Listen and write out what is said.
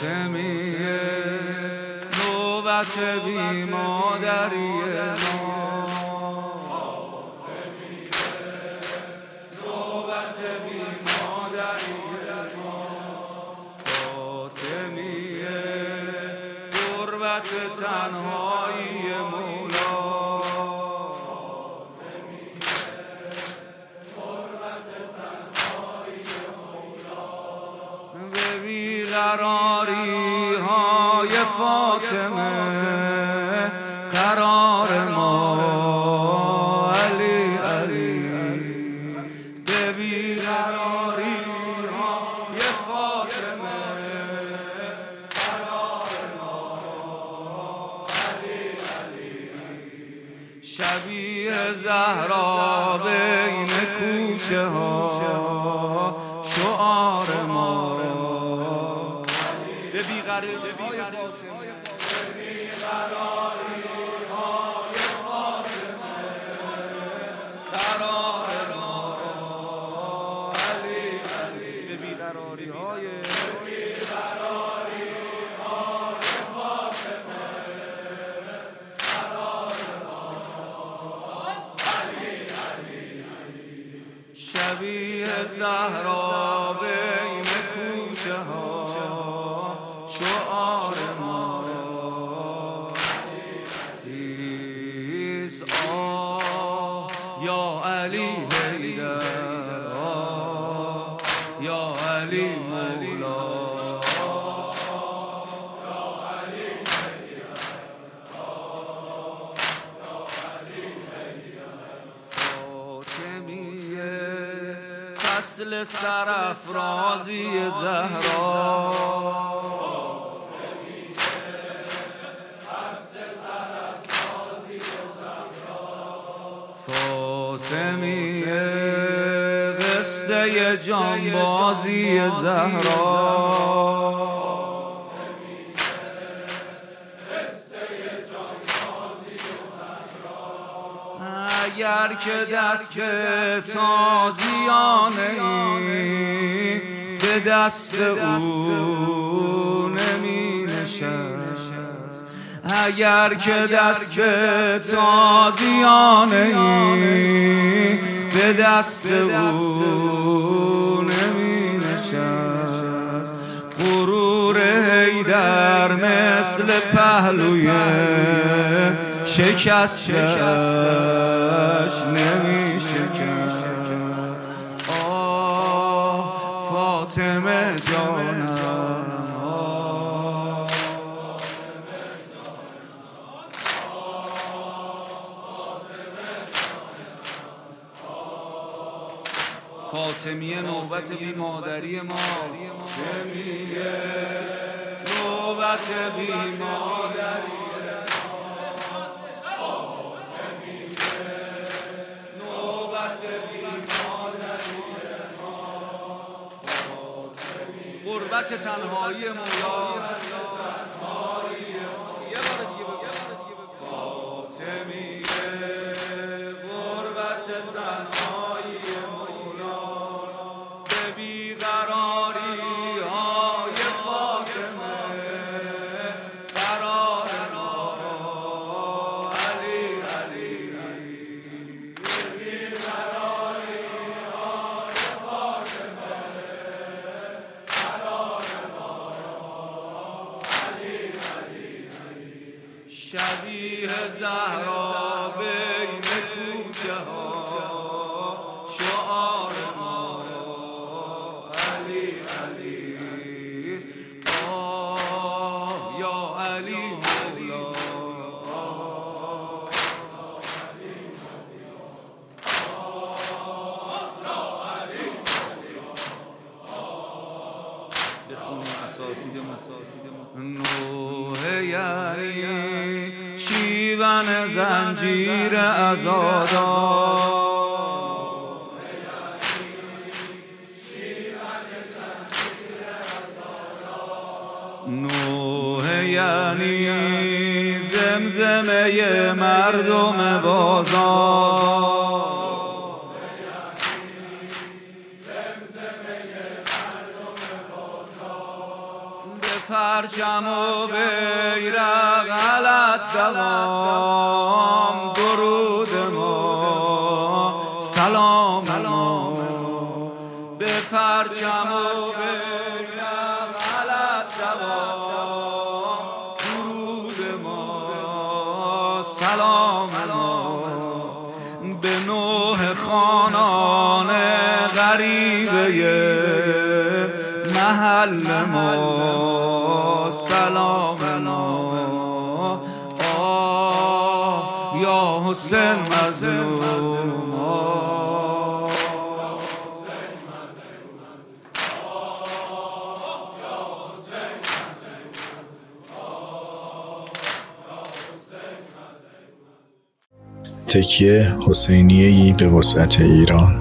فاطمیه نوبت بی مادری ما، نوبت بی مادری ما، فاطمیه غربت تنهایی مولا، بیقراری های فاطمه قرار ما علی علی، به بیقراری های فاطمه قرار ما علی علی، شبیه زهرا بین کوچه ها شعار ما، به بیقراری های فاطمه قرار ما علی علی، به بیقراری های فاطمه قرار ما علی علی، شبیه زهرا بین کوچه ها شعار ما ایست. یا علی حیدر، یا علی مولا، فاطمیه فصل سرافرازی زهرا، فاطمیه قصه جانبازی زهرا، اگر که دست تازیانه ای به دست او نمی نشست، اگر که دست تازیانه ای به دست او نمی نشست، غرور حیدر مثل پهلوی شکستش نمی شکست. آه فاطمه جانم، فاطمیه نوبت بی مادری ما، فاطمیه نوبت بی مادری غربت تنهایی مولا، یه بار دیگه بگو فاطمیه غربت تنهایی مولا، به بیقراری های فاطمه قرار ما علی علی، به بیقراری های فاطمه شبیه زهرا بین کوچه ها شعار ما علی علی، آه یا علی مولا، بخونیم اساتید نوح یعنی شیون زنجیر عزادار، نوح یعنی زمزمه مردم بازار، پرچم و بیرق علت دوام، درود ما سلام ما. به پرچم و بیرق علت دوام، درود ما سلام ما. به نوح خانان غریبه محل ما سلام ما. آه یا حسین مظلوم، تکیه حسینیه‌ای به وسعت ایران.